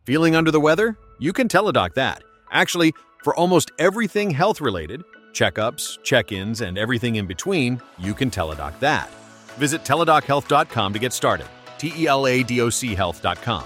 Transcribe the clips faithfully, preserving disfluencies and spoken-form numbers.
Feeling under the weather? You can TeleDoc that. Actually, for almost everything health-related, checkups, check-ins, and everything in between, you can TeleDoc that. Visit teledoc health dot com to get started. T E L A D O C health dot com.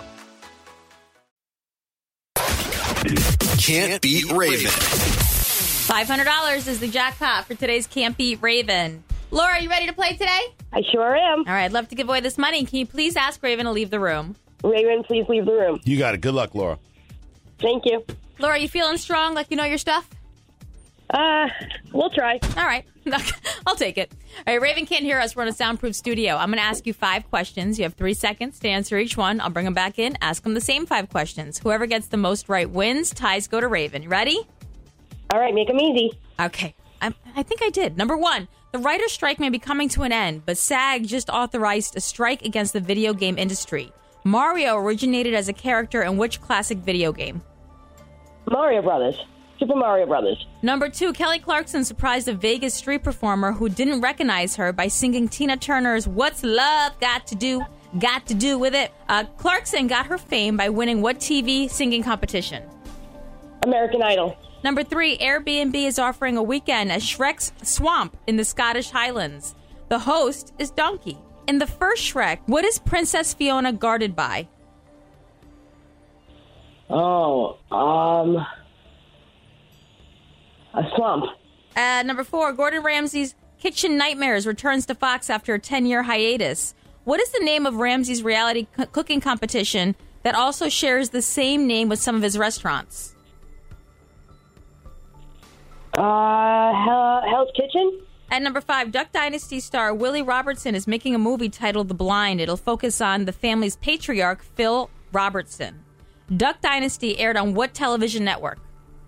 Can't Beat Raven. five hundred dollars is the jackpot for today's Can't Beat Raven. Laura, are you ready to play today? I sure am. All right, I'd love to give away this money. Can you please ask Raven to leave the room? Raven, please leave the room. You got it. Good luck, Laura. Thank you. Laura, you feeling strong, like you know your stuff? Uh, we'll try. All right. I'll take it. All right, Raven can't hear us. We're in a soundproof studio. I'm going to ask you five questions. You have three seconds to answer each one. I'll bring them back in, ask them the same five questions. Whoever gets the most right wins. Ties go to Raven. You ready? All right, make them easy. Okay. I, I think I did. Number one, the writer's strike may be coming to an end, but SAG just authorized a strike against the video game industry. Mario originated as a character in which classic video game? Mario Brothers. Super Mario Brothers. Number two, Kelly Clarkson surprised a Vegas street performer who didn't recognize her by singing Tina Turner's What's Love Got to Do, Got to Do with It. Uh, Clarkson got her fame by winning what T V singing competition? American Idol. Number three, Airbnb is offering a weekend at Shrek's Swamp in the Scottish Highlands. The host is Donkey. In the first Shrek, what is Princess Fiona guarded by? Oh, um... a swamp. Uh, number four, Gordon Ramsay's Kitchen Nightmares returns to Fox after a ten-year hiatus. What is the name of Ramsay's reality co- cooking competition that also shares the same name with some of his restaurants? Uh, Hell, Hell's Kitchen? At number five, Duck Dynasty star Willie Robertson is making a movie titled The Blind. It'll focus on the family's patriarch, Phil Robertson. Duck Dynasty aired on what television network?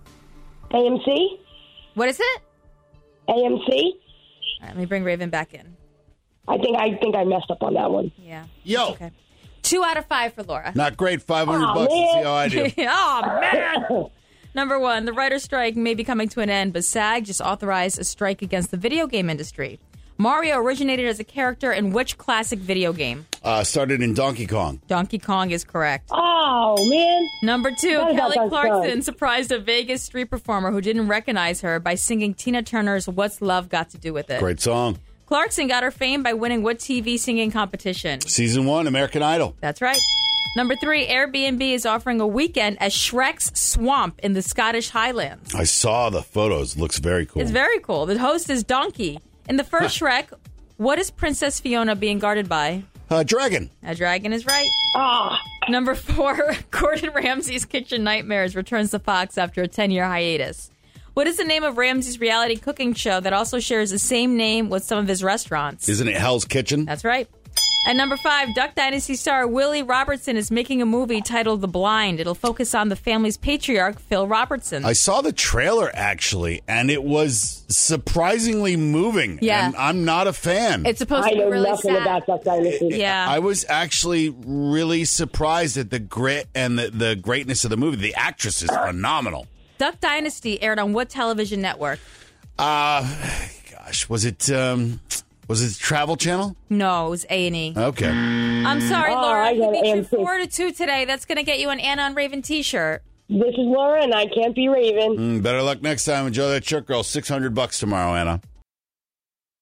A M C? What is it? A M C? All right, let me bring Raven back in. I think I think I messed up on that one. Yeah. Yo. Okay. Two out of five for Laura. Not great. five hundred Aw, bucks. man. Let's see how I do. Oh, man. Number one, the writer's strike may be coming to an end, but SAG just authorized a strike against the video game industry. Mario originated as a character in which classic video game? Uh, started in Donkey Kong. Donkey Kong is correct. Oh, man. Number two, That is Kelly not Clarkson fun. surprised a Vegas street performer who didn't recognize her by singing Tina Turner's What's Love Got to Do with It? Great song. Clarkson got her fame by winning what T V singing competition? Season one, American Idol. That's right. Number three, Airbnb is offering a weekend at Shrek's Swamp in the Scottish Highlands. I saw the photos. Looks very cool. It's very cool. The host is Donkey. In the first Shrek, what is Princess Fiona being guarded by? Uh, Dragon. A dragon is right. Ah, Number four, Gordon Ramsay's Kitchen Nightmares returns to Fox after a ten-year hiatus. What is the name of Ramsay's reality cooking show that also shares the same name with some of his restaurants? Isn't it Hell's Kitchen? That's right. At number five, Duck Dynasty star Willie Robertson is making a movie titled The Blind. It'll focus on the family's patriarch, Phil Robertson. I saw the trailer, actually, and it was surprisingly moving. Yeah. And I'm not a fan. It's supposed I to be know really nothing sad. about Duck Dynasty. Yeah. I was actually really surprised at the grit and the, the greatness of the movie. The actress is phenomenal. Duck Dynasty aired on what television network? Uh, gosh, was it um, was it Travel Channel? No, it was A and E. Okay. I'm sorry, Oh, Laura. I You got beat you A M C. four to two today. That's going to get you an Anna and Raven T-shirt. This is Laura, and I can't be Raven. Mm, better luck next time. Enjoy that shirt, girl. six hundred bucks tomorrow, Anna.